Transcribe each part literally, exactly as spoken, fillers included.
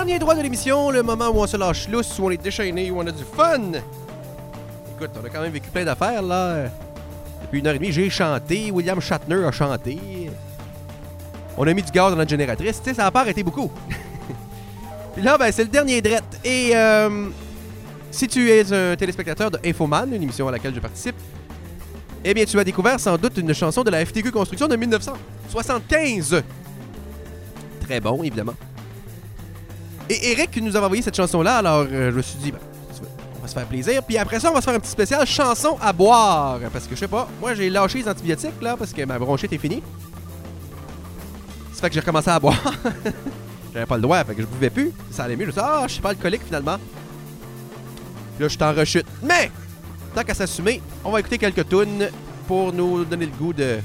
dernier droit de l'émission, le moment où on se lâche lousse, où on est déchaîné, où on a du fun. Écoute, on a quand même vécu plein d'affaires, là. Depuis une heure et demie, j'ai chanté, William Shatner a chanté. On a mis du gaz dans notre génératrice, tu sais, ça n'a pas arrêté beaucoup. Puis là, ben, c'est le dernier drette. Et euh, si tu es un téléspectateur de Infoman, une émission à laquelle je participe, eh bien, tu as découvert sans doute une chanson de la F T Q Construction de dix-neuf cent soixante-quinze. Très bon, évidemment. Et Eric nous avait envoyé cette chanson-là, alors euh, je me suis dit, ben, on va se faire plaisir. Puis après ça, on va se faire un petit spécial chanson à boire. Parce que je sais pas, moi j'ai lâché les antibiotiques, là, parce que ma bronchite est finie. Ça fait que j'ai recommencé à boire. J'avais pas le droit, fait que je buvais plus. Ça allait mieux. Je me suis dit, ah, je suis pas alcoolique finalement. Puis là, je suis en rechute. Mais, tant qu'à s'assumer, on va écouter quelques tunes pour nous donner le goût de.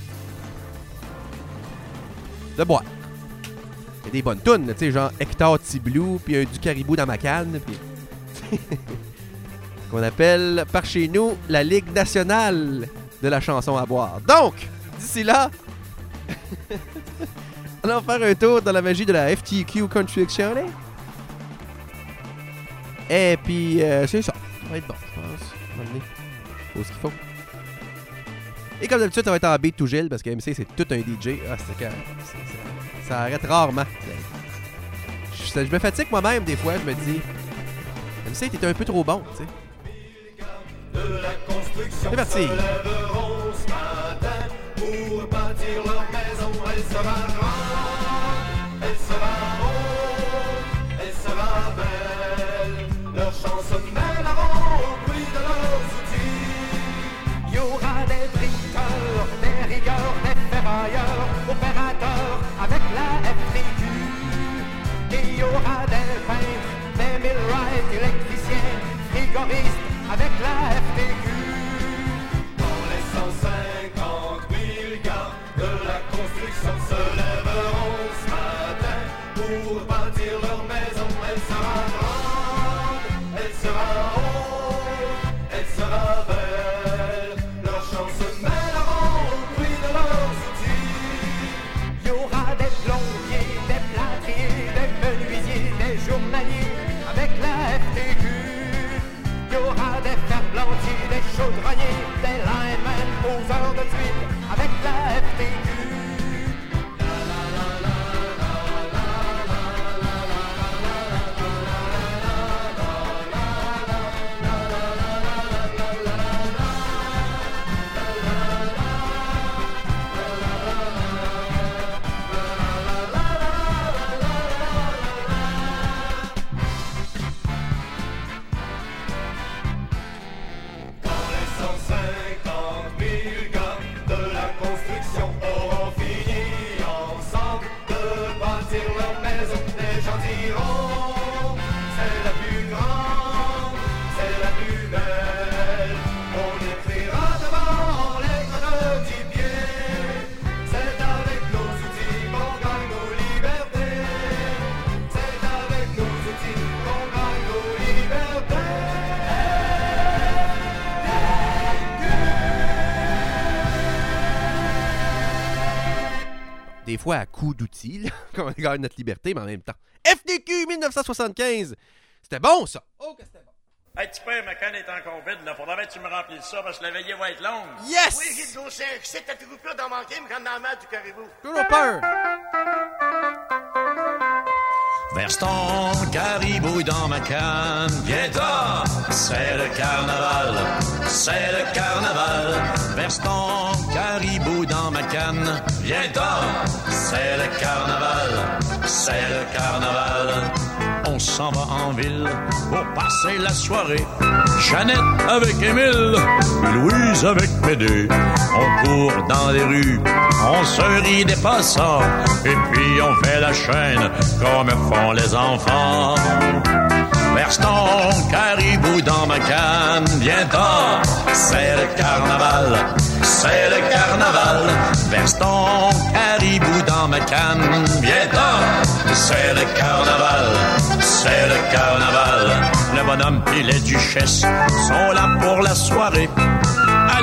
de boire. Il y a des bonnes tunes, tu sais, genre Hector T-Blue, puis un du caribou dans ma canne, puis. qu'on appelle par chez nous la Ligue nationale de la chanson à boire. Donc, d'ici là. Allons faire un tour dans la magie de la F T Q Construction. Et puis, euh, c'est ça. Ça va être bon, je pense. On va amener. Faut ce qu'il faut. Et comme d'habitude, ça va être en beat to Gilles, parce que M C, c'est tout un D J. Ah, c'est que ça arrête rarement. Je, je me fatigue moi-même, des fois. Je me dis, M C, t'es un peu trop bon, tu sais. C'est parti. Pour bâtir leur maison, elle sera grande, elle sera haute, elle sera belle. Leur chant se mêleront au bruit de leurs outils. Il y aura des bricoleurs, des rigueurs, des ferrailleurs, opérateurs avec la F T Q. Et il y aura des peintres, des millwrights, électriciens, frigoristes avec la F T Q. Dans les cent cinquante mille gars de la construction se lèveront ce matin pour bâtir leur maison. Elle sera grande, elle sera haute, elle sera belle. Leurs chants se mêleront au bruit de leurs outils. Il y aura des plombiers, des plâtriers, des menuisiers, des journaliers avec la F T Q. Il y aura des ferblantiers, des chaudronniers, des linemen, poseurs de tuiles avec la F T Q. Des fois à coups d'outils, là, quand on gagne notre liberté, mais en même temps. F T Q dix-neuf cent soixante-quinze! C'était bon, ça! Oh, que c'était bon! Hey, tu peux, ma canne est encore vide, là. Faudrait que tu me remplisses ça, parce que la veillée va être longue. Yes! Oui, j'ai de dossier. C'est ta troupe là d'en manquer, mais quand dans la main du caribou. Toujours peur! Verse ton caribou dans ma canne, viens-t'en, c'est le carnaval, c'est le carnaval. Verse ton caribou dans ma canne, viens-t'en, c'est le carnaval, c'est le carnaval. On s'en va en ville pour passer la soirée. Jeannette avec Émile, Louise avec Médée. On court dans les rues, on se rit des passants, et puis on fait la chaîne comme font les enfants. Verse ton caribou dans ma canne, viens-t'en, c'est le carnaval, c'est le carnaval. Verse ton caribou dans ma canne, viens-t'en, c'est le carnaval, c'est le carnaval. Le bonhomme et les duchesses sont là pour la soirée. Allez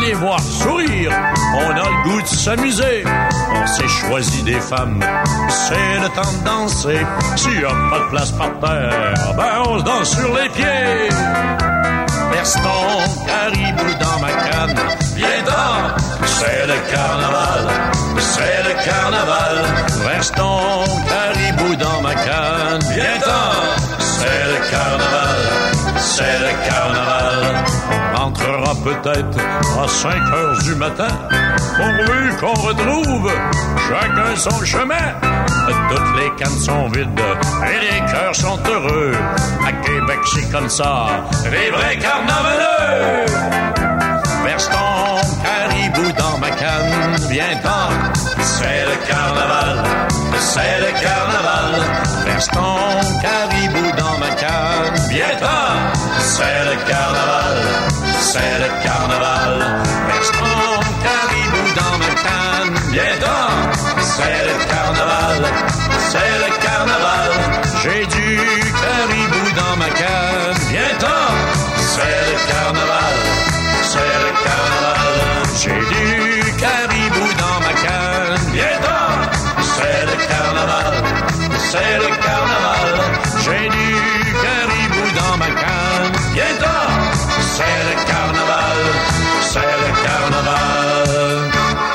les voir sourire, on a le goût de s'amuser. On s'est choisi des femmes, c'est le temps de danser. S'il y a pas de place par terre, ben on se danse sur les pieds. Verse ton caribou dans ma canne, viens donc, c'est le carnaval, c'est le carnaval. Verse ton caribou dans ma canne, viens donc, c'est le carnaval, c'est le carnaval. On rentrera peut-être à cinq heures du matin, pourvu qu'on retrouve chacun son chemin. Toutes les cannes sont vides et les cœurs sont heureux. À Québec, c'est comme ça, les vrais carnavaleux. Verse ton caribou dans ma canne, viens-t'en, c'est le carnaval, c'est le carnaval. Verse ton caribou dans ma canne, viens-t'en, c'est le carnaval, c'est le carnaval. Verse ton caribou dans ma canne, viens-t'en, c'est le carnaval, c'est le carnaval. J'ai du caribou dans ma canne, viens-t'en, c'est le carnaval, c'est le carnaval. J'ai du caribou dans ma canne, viens-t'en, c'est le carnaval, c'est le carnaval. J'ai du caribou dans ma canne, viens-t'en, c'est le carnaval, c'est le carnaval.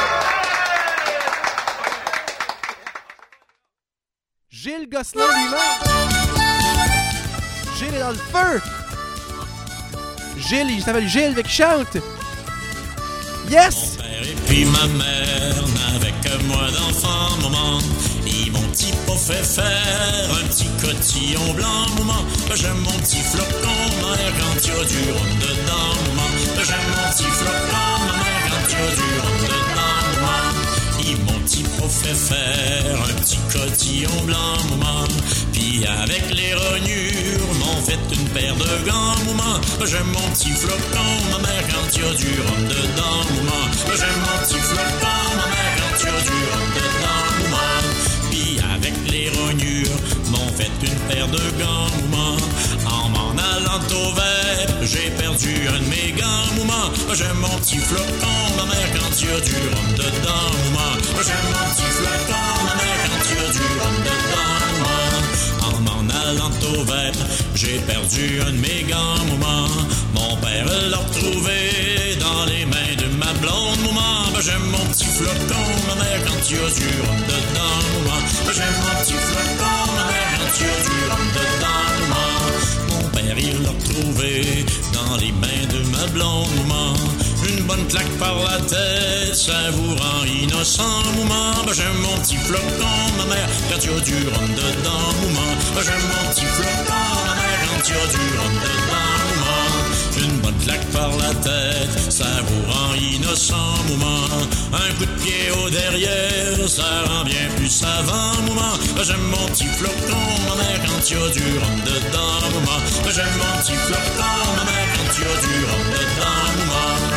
Gilles Gosselin lui-même. Gilles est dans le feu. Gilles, il s'appelle Gilles, qui chante. Yes! Mon père et puis ma mère n'avaient que moi d'enfant, maman. Ils m'ont petit pas fait faire un petit cotillon blanc, maman. J'aime mon petit flocon, ma mère, quand il y a du rhum dedans, maman. J'aime mon petit flocon, ma mère, quand il y a du rhum dedans, maman. Ils m'ont petit pas fait faire un petit cotillon blanc, maman. Puis avec les rognures, m'ont fait une paire de gants, maman. J'aime mon petit flocon, ma mère, quand il y a du rhum dedans, maman. J'aime mon petit flocon, ma mère, quand il y a du rhum dedans, maman. Puis avec les rognures, m'ont fait une paire de gants, maman. En m'en allant au vert, j'ai perdu un de mes gants, maman. J'aime mon petit flocon, ma mère, quand il y a du rhum dedans, maman. J'aime mon petit flocon, ma mère, quand il y a du rhum dedans, maman. En m'en allant au vert, j'ai perdu un de mes gants, maman. Mon père l'a retrouvé dans les mains de ma blonde, maman. J'aime mon petit flocon, ma mère, quand il y a du rhum dedans, maman. J'aime mon petit flocon, ma mère, quand il y a du rhum dedans, maman. Mon père, il l'a retrouvé dans les mains de ma blonde, maman. Une bonne claque par la tête, ça vous rend innocent, maman. J'aime mon petit flocon, ma mère, quand il y a du rhum dedans, maman. J'aime mon petit flocon, ma mère, quand il y a du rhum dedans, maman. Une bonne claque par la tête, ça vous rend innocent, maman. Un coup de pied au derrière, ça rend bien plus savant, maman. J'aime mon petit flocon, ma mère, quand il y a du rhum dedans, maman. J'aime mon petit flocon, ma mère, quand il y a du rhum dedans, maman.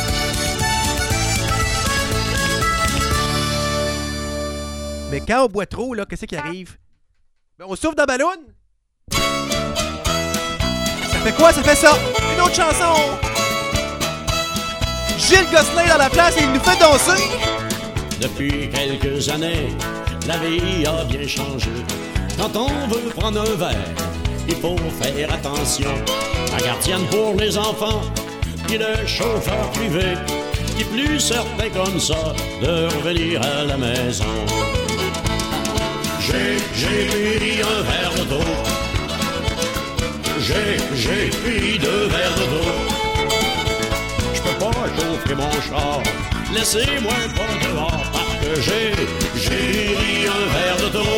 Mais quand on boit trop, là, qu'est-ce qui arrive? Ben, on souffle dans la ballonne. Ça fait quoi? Ça fait ça. Une autre chanson. Gilles Gosselin dans la place et il nous fait danser. Depuis quelques années, la vie a bien changé. Quand on veut prendre un verre, il faut faire attention. La gardienne pour les enfants, puis le chauffeur privé, qui est plus certain comme ça de revenir à la maison. J'ai, j'ai pris un verre d'eau. J'ai, j'ai pris deux verres d'eau. Je peux pas chauffer mon char, laissez-moi pas dehors, parce que j'ai, j'ai pris un verre d'eau.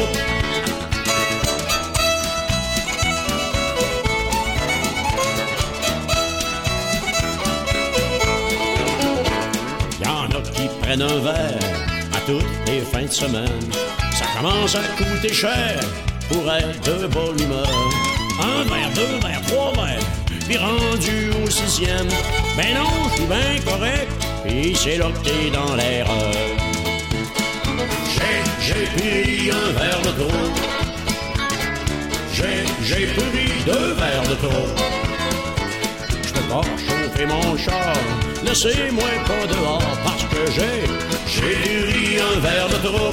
Y'en a qui prennent un verre à toutes les fins de semaine. Ça commence à coûter cher pour être de bonne humeur. Un verre, deux verres, trois verres, puis rendu au sixième. Ben non, je suis bien correct, puis c'est là que t'es dans l'erreur. J'ai, j'ai pris un verre de trop. J'ai, j'ai pris deux verres de trop. Je peux pas chauffer mon char. Laissez-moi pas dehors parce que j'ai, j'ai du riz, un verre de trop.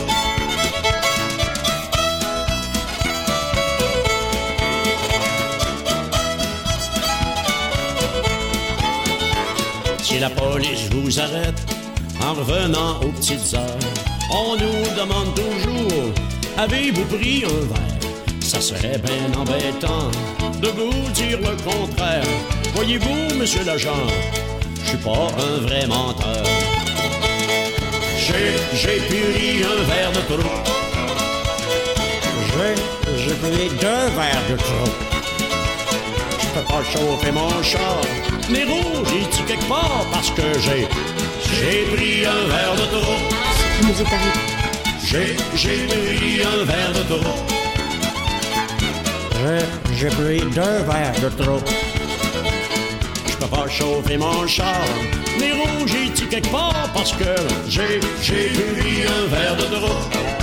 Si la police vous arrête en revenant aux petites heures, on nous demande toujours, avez-vous pris un verre? Ça serait bien embêtant de vous dire le contraire. Voyez-vous, monsieur l'agent, je suis pas un vrai menteur. J'ai, j'ai pris un verre de trop. J'ai, j'ai pris deux verres de trop. Je peux pas chauffer mon char. Les rouges, il tue quelque part parce que j'ai, j'ai pris un verre de trop. Ce qui nous est arrivé. J'ai, j'ai pris un verre de trop. J'ai, j'ai pris deux verres de trop. Je peux pas chauffer mon char. Les rouges, il tue quelque part parce que j'ai, j'ai pris un verre de trop.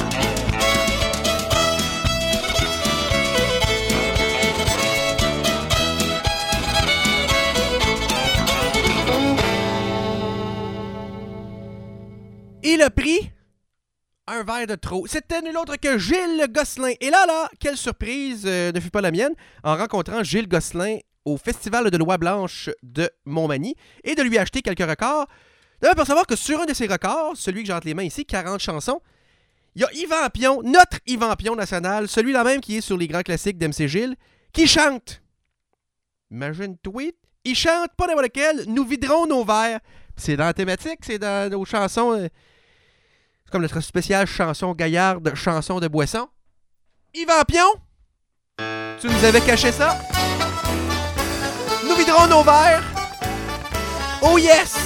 Et le prix? Un verre de trop. C'était nul autre que Gilles Gosselin. Et là, là, quelle surprise euh, ne fut pas la mienne en rencontrant Gilles Gosselin au Festival de Loi-Blanche de Montmagny et de lui acheter quelques records. D'abord, pour savoir que sur un de ces records, celui que j'ai entre les mains ici, quarante chansons, il y a Yvan Pion, notre Yvan Pion national, celui-là même qui est sur les grands classiques d'M C Gilles, qui chante. Imagine-toi, il chante pas n'importe lequel, nous viderons nos verres. C'est dans la thématique, c'est dans nos chansons... Euh, C'est comme notre spéciale chanson gaillarde, chanson de boisson. Yvan Pion, tu nous avais caché ça? Nous viderons nos verres. Oh yes!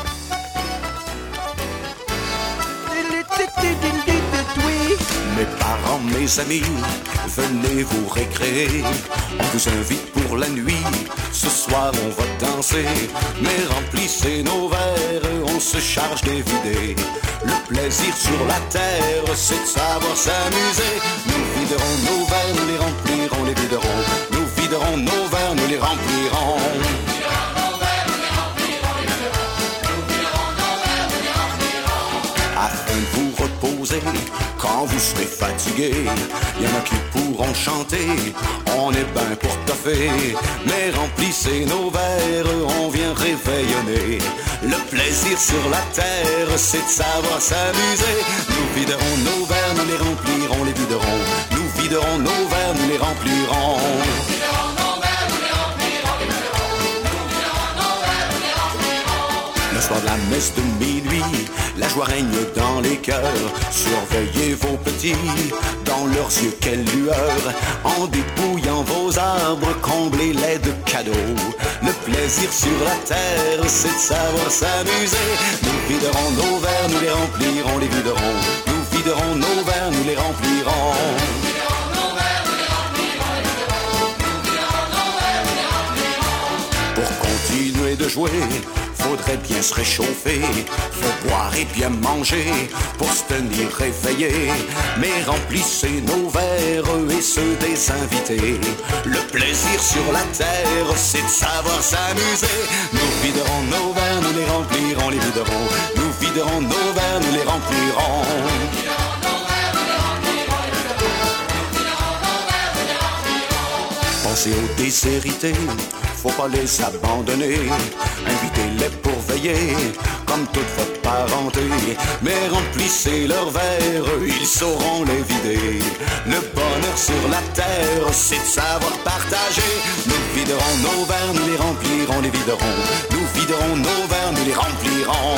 Mes parents, mes amis, venez vous récréer. On vous invite pour la nuit. Ce soir, on va danser. Mais remplissez nos verres, on se charge des vider. Le plaisir sur la terre, c'est de savoir s'amuser. Nous viderons nos verres, nous les remplirons, les viderons. Nous viderons nos verres, nous les remplirons. Afin de vous reposer, quand vous serez fatigué, y en a qui pourront chanter, on est ben pour toffer. Mais remplissez nos verres, on vient réveillonner. Le plaisir sur la terre, c'est de savoir s'amuser. Nous viderons nos verres, nous les remplirons, les viderons. Nous viderons nos verres, nous les remplirons. Le soir de la messe de minuit, la joie règne dans les cœurs. Surveillez vos petits, dans leurs yeux quelle lueur. En dépouillant vos arbres, comblez-les de cadeaux. Le plaisir sur la terre, c'est de savoir s'amuser. Nous viderons nos verres, nous les remplirons, les viderons. Nous viderons nos verres, nous les remplirons. Pour continuer de jouer, faudrait bien se réchauffer, faut boire et bien manger pour se tenir réveillé. Mais remplissez nos verres et ceux des invités. Le plaisir sur la terre, c'est de savoir s'amuser. Nous viderons nos verres, nous les remplirons, les viderons. Nous viderons nos verres, nous les remplirons. Pensez aux déshérités, faut pas les abandonner. Invitez-les pour veiller, comme toute votre parenté. Mais remplissez leurs verres, ils sauront les vider. Le bonheur sur la terre, c'est de savoir partager. Nous viderons nos verres, nous les remplirons, les viderons. Nous viderons nos verres, nous les remplirons.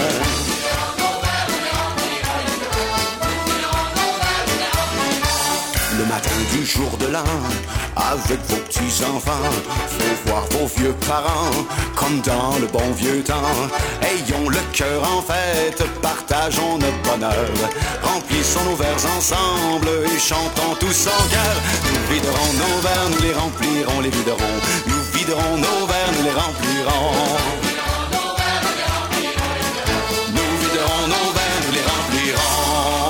Le matin du jour de l'an, avec vos petits-enfants, faut voir vos vieux parents, comme dans le bon vieux temps. Ayons le cœur en fête, partageons notre bonheur. Remplissons nos verres ensemble et chantons tous en chœur. Nous viderons nos verres, nous les remplirons, les viderons. Nous viderons nos verres, nous les remplirons. Nous viderons nos verres, nous les remplirons.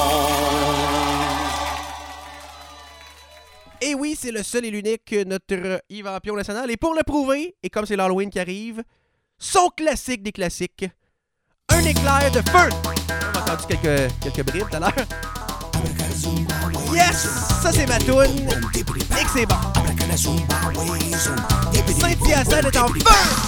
Et oui, c'est le seul et l'unique, notre Yvan Pion national. Et pour le prouver, et comme c'est l'Halloween qui arrive, son classique des classiques. Un éclair de feu. On a entendu quelques, quelques bribes tout à l'heure. Yes! Ça, c'est ma toune. Et que c'est bon. Saint-Hyacinthe est en feu!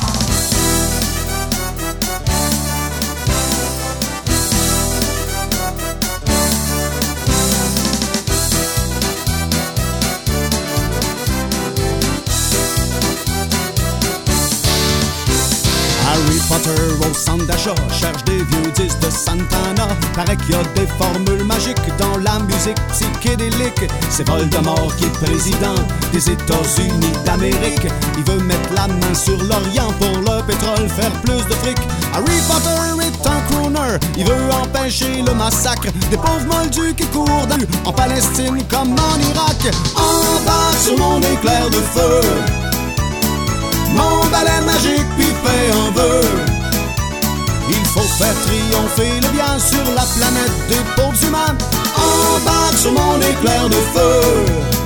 Harry Potter au centre d'achat cherche des vieux disques de Santana. Paraît qu'il y a des formules magiques dans la musique psychédélique. C'est Voldemort qui est président des États-Unis d'Amérique. Il veut mettre la main sur l'Orient pour le pétrole, faire plus de fric. Harry Potter est un crooner, il veut empêcher le massacre des pauvres moldus qui courent dans en Palestine comme en Irak. Embarque sur mon éclair de feu, mon balai magique puis fait un vœu. Il faut faire triompher le bien sur la planète des pauvres humains. Embarque sur mon éclair de feu.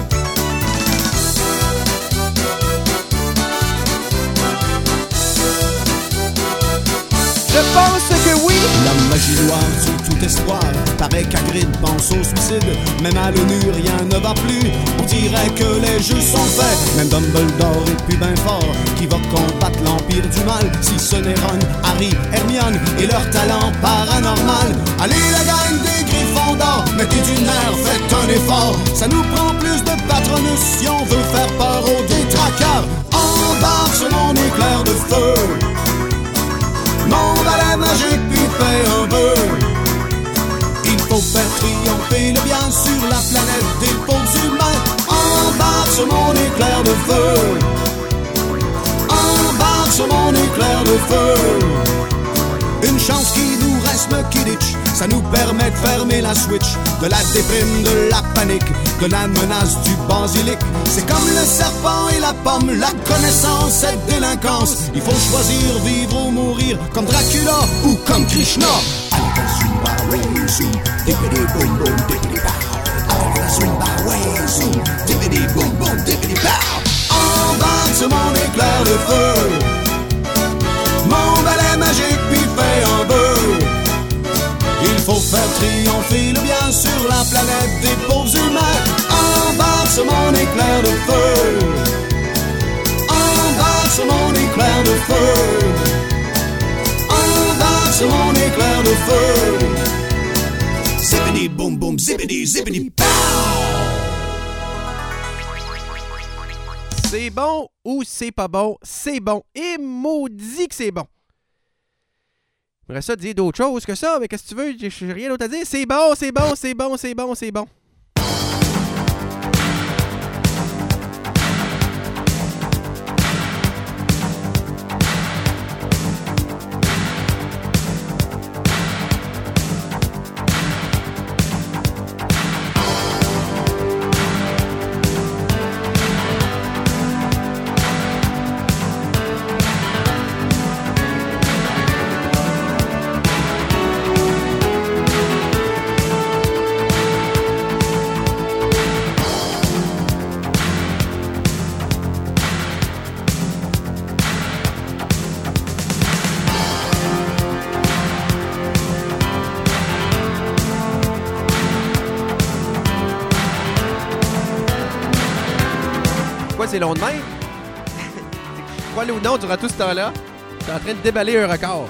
Je pense que oui! La magie noire tue tout espoir. Paraît qu'Hagrid pense au suicide. Même à l'ONU rien ne va plus. On dirait que les jeux sont faits. Même Dumbledore est plus ben fort qui va combattre l'empire du mal. Si ce n'est Ron, Harry, Hermione et leur talent paranormal. Allez la gang des Griffons d'or, mettez du nerf, faites un effort. Ça nous prend plus de patronus si on veut faire peur aux détraqueurs. Embarque sur mon éclair de feu, mon balai magique puis fait un vœu. Il faut faire triompher le bien sur la planète des pauvres humains. Embarque sur mon éclair de feu, embarque sur mon éclair de feu. Une chance qui nous reste le Kidditch, ça nous permet de fermer la switch. De la déprime, de la panique, de la menace du basilic. C'est comme le serpent et la pomme, la connaissance et délinquance. Il faut choisir vivre ou mourir, comme Dracula ou comme Krishna. Embarque sur mon éclair de feu, mon balai magique puis fait un vœu. Il faut faire triompher le bien sur la planète des pauvres humains. Embarque sur mon éclair de feu, embarque sur mon éclair de feu, embarque sur mon éclair de feu. Zippity boom boom, zippity zippity pow. C'est bon ou c'est pas bon? C'est bon. Et maudit que c'est bon. J'aimerais ça dire d'autres choses que ça, mais qu'est-ce que tu veux? J'ai rien d'autre à dire. C'est bon, c'est bon, c'est bon, c'est bon, c'est bon. C'est long de même. Crois-le ou non, durant tout ce temps-là, t'es en train de déballer un record.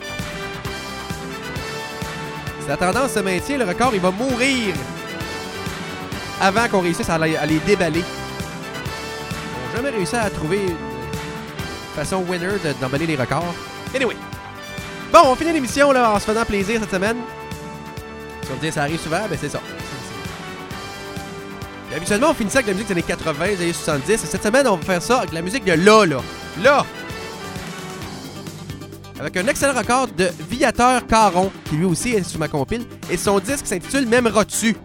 Si la tendance se maintient, le record, il va mourir avant qu'on réussisse à les, à les déballer. On n'a jamais réussi à trouver une façon winner de, d'emballer les records. Anyway. Bon, on finit l'émission là, en se faisant plaisir cette semaine. Tu vas me dire, ça arrive souvent, ben c'est ça. Et habituellement, on finissait avec la musique des années quatre-vingts, des années soixante-dix. Et cette semaine, on va faire ça avec la musique de là, là. Là! Avec un excellent record de Viateur Caron, qui lui aussi est sur ma compile. Et son disque s'intitule M'aimeras-tu?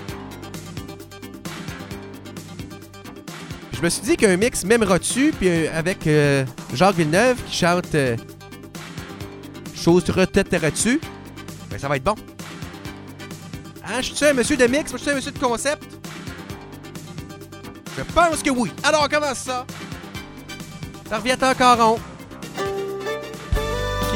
Je me suis dit qu'un mix M'aimeras-tu, puis euh, avec euh, Jacques Villeneuve qui chante euh, Chose retetteras-tu? Ben, ça va être bon. Hein, je suis un monsieur de mix, je suis un monsieur de concept? Je pense que oui. Alors, on commence ça. Par Viateur Caron.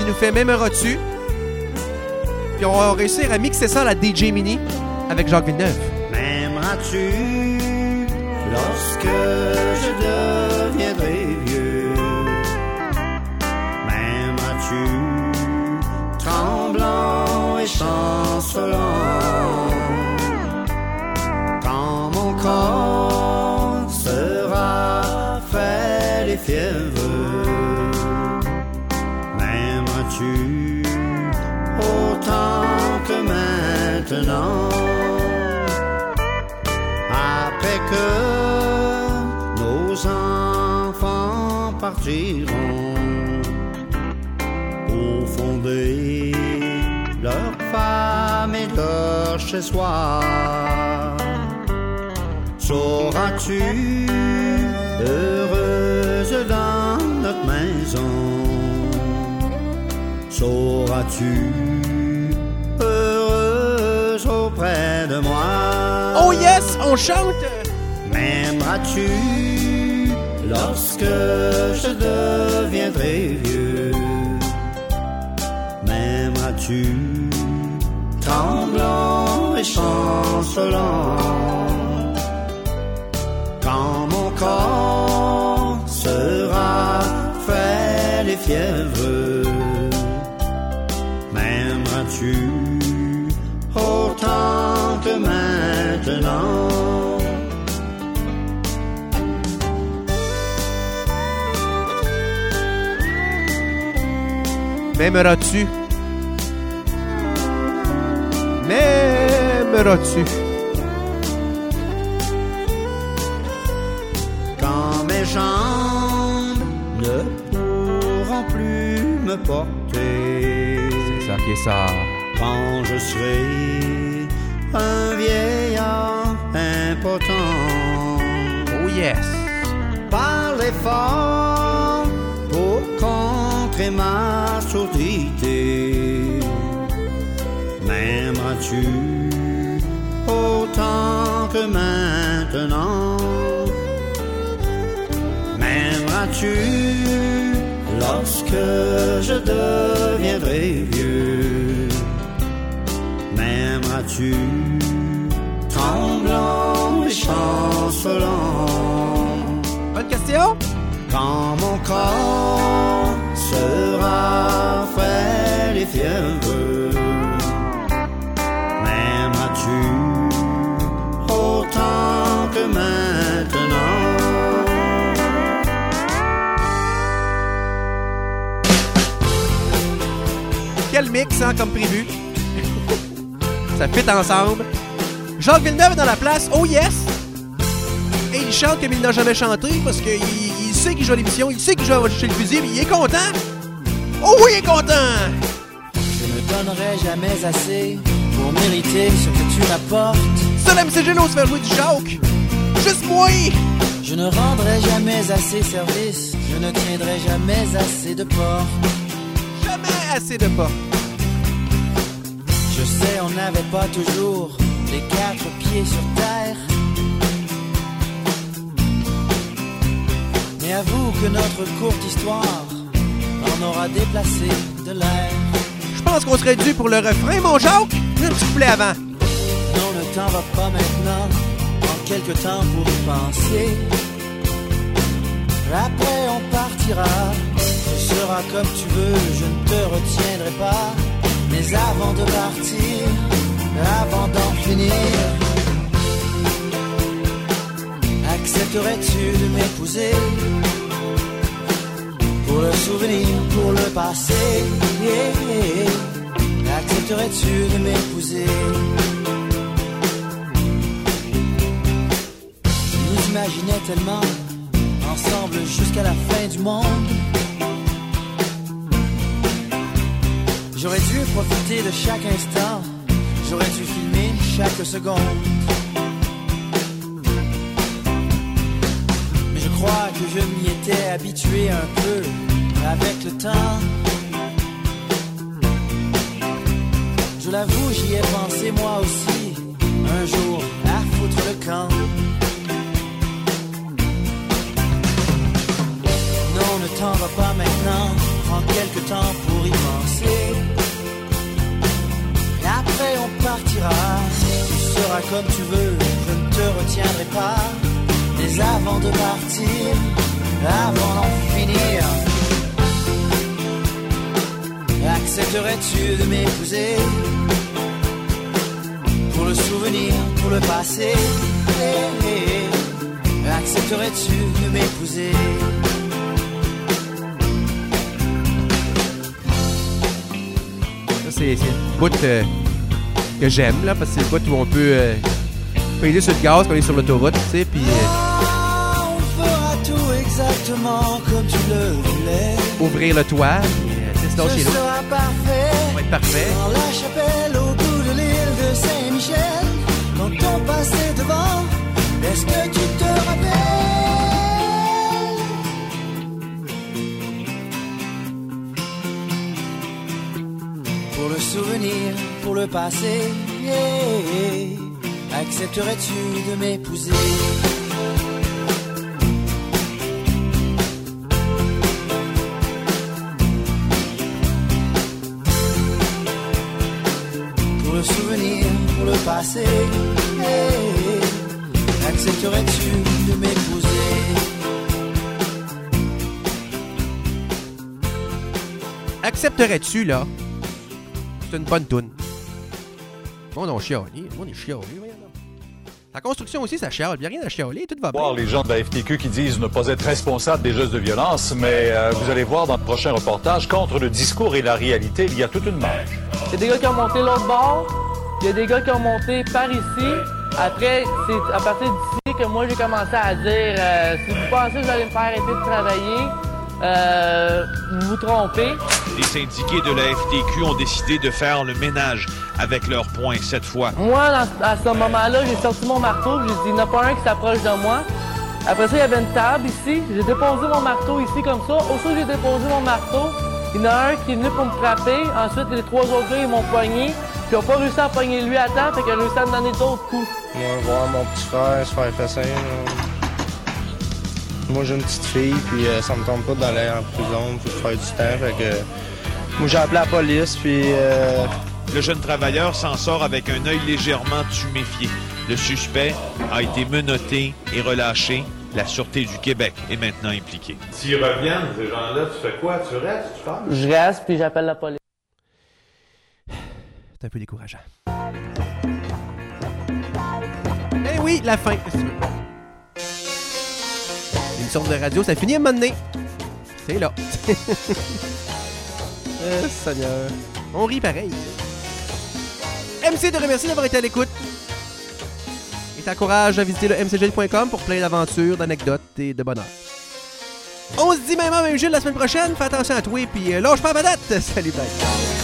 nous fait M'aimeras-tu. Puis on va réussir à mixer ça à la D J Mini avec Jacques Villeneuve. M'aimeras-tu lorsque je deviendrai vieux? M'aimeras-tu tremblant et chancelant? Quand mon corps sera fait et fiévreux, m'aimeras-tu autant que maintenant? Après que nos enfants partiront pour fonder leur femme et leur chez-soi, sauras-tu, heureuse dans notre maison, sauras-tu, heureuse auprès de moi? Oh yes, on chante! M'aimeras-tu lorsque je deviendrai vieux? M'aimeras-tu tremblant et chancelant? Quand mon corps sera frêle et fiévreux, m'aimeras-tu autant que maintenant? M'aimeras-tu? M'aimeras-tu? Quand mes jambes ne pourront plus me porter, C'est ça qui est ça. quand je serai un vieillard impotent, Oh yes! parlez fort pour contrer ma sourdité. M'aimeras-tu autant que maintenant? M'aimeras-tu lorsque je deviendrai vieux? M'aimeras-tu tremblant et chancelant? Bonne question? Quand mon corps sera frêle et fiévreux, m'aimeras-tu autant que maintenant? Quel mix, hein, comme prévu. Ça fit ensemble. Jacques Villeneuve est dans la place. Oh yes! Et il chante comme il n'a jamais chanté parce qu'il il sait qu'il joue à l'émission, il sait qu'il joue chez le fusil, mais il est content. Oh oui, il est content! Je ne donnerai jamais assez pour mériter ce que tu m'apportes. Seul M C G n'ose faire jouer du Jacques. Juste moi! Je ne rendrai jamais assez service. Je ne tiendrai jamais assez de porte. Jamais assez de pas. Je sais, on n'avait pas toujours les quatre pieds sur terre. Mais avoue que notre courte histoire en aura déplacé de l'air. Je pense qu'on serait dû pour le refrain, mon Jacques. Un petit couplet avant. Non, le temps va pas maintenant. Prends quelques temps pour y penser. Après on partira. Ce sera comme tu veux, je ne te retiendrai pas. Mais avant de partir, avant d'en finir, accepterais-tu de m'épouser? Pour le souvenir, pour le passé, yeah. Accepterais-tu de m'épouser? Je nous imaginais tellement ensemble jusqu'à la fin du monde. J'aurais dû profiter de chaque instant. J'aurais dû filmer chaque seconde. Mais je crois que je m'y étais habitué un peu avec le temps. Je l'avoue, j'y ai pensé moi aussi, un jour à foutre le camp. Non, ne t'en va pas maintenant, prends quelques temps pour y penser. partiras. Tu seras comme tu veux, je ne te retiendrai pas. Mais avant de partir, avant d'en finir, accepterais-tu de m'épouser? Pour le souvenir, pour le passé, hey, hey. Accepterais-tu de m'épouser? Ça, c'est, c'est le bout euh, que j'aime, là, parce que c'est le bout où on peut euh, payer sur le gaz quand on est sur l'autoroute, tu sais, puis... Euh, ah, on fera tout exactement comme tu le voulais. Ouvrir le toit, et euh, Ce sera parfait. Ça va être parfait. Dans la chapelle, au bout de l'île de Saint-Michel, quand on passait devant, est-ce que tu te rappelles? Pour le souvenir, pour le passé, yeah. Accepterais-tu de m'épouser? Pour le souvenir, pour le passé, hey. Accepterais-tu de m'épouser? Accepterais-tu, là? C'est une bonne toune. Bon, on chiale. On est chialé. La construction aussi, ça chiale. Il n'y a rien à chialer. Tout va bien. Voir les gens de la F T Q qui disent ne pas être responsables des gestes de violence, mais euh, vous allez voir dans le prochain reportage qu'entre le discours et la réalité, il y a toute une marge. Il y a des gars qui ont monté l'autre bord. Il y a des gars qui ont monté par ici. Après, c'est à partir d'ici que moi, j'ai commencé à dire euh, si vous pensez que vous allez me faire arrêter de travailler, euh, vous vous trompez. Les syndiqués de la F T Q ont décidé de faire le ménage avec leurs poings cette fois. Moi, dans, à ce moment-là, j'ai sorti mon marteau, j'ai dit il n'y en a pas un qui s'approche de moi. Après ça, il y avait une table ici. J'ai déposé mon marteau ici comme ça. Au où j'ai déposé mon marteau, il y en a un qui est venu pour me frapper. Ensuite, les trois autres gars, ils m'ont pogné. Puis ils n'ont pas réussi à pogner lui à temps, fait qu'ils ont réussi à me donner d'autres coups. Moi, voir mon petit frère se faire fesser. Euh... Moi, j'ai une petite fille, puis euh, ça me tente pas d'aller en prison, puis de faire du temps. Fait que euh, moi, j'ai appelé la police, puis... Euh... Le jeune travailleur s'en sort avec un œil légèrement tuméfié. Le suspect a été menotté et relâché. La Sûreté du Québec est maintenant impliquée. S'ils reviennent, ces gens-là, tu fais quoi? Tu restes? Tu parles? Je reste, puis j'appelle la police. C'est un peu décourageant. Eh oui, la fin. Qu'est-ce que tu veux? L'émission de radio, ça finit à un moment donné. C'est là. euh, Seigneur. On rit pareil. M C te remercie d'avoir été à l'écoute. Et t'encourage à visiter le m c g point com pour plein d'aventures, d'anecdotes et de bonheur. On se dit même à même Gilles la semaine prochaine. Fais attention à toi et puis euh, lâche pas la patate. Salut, bye.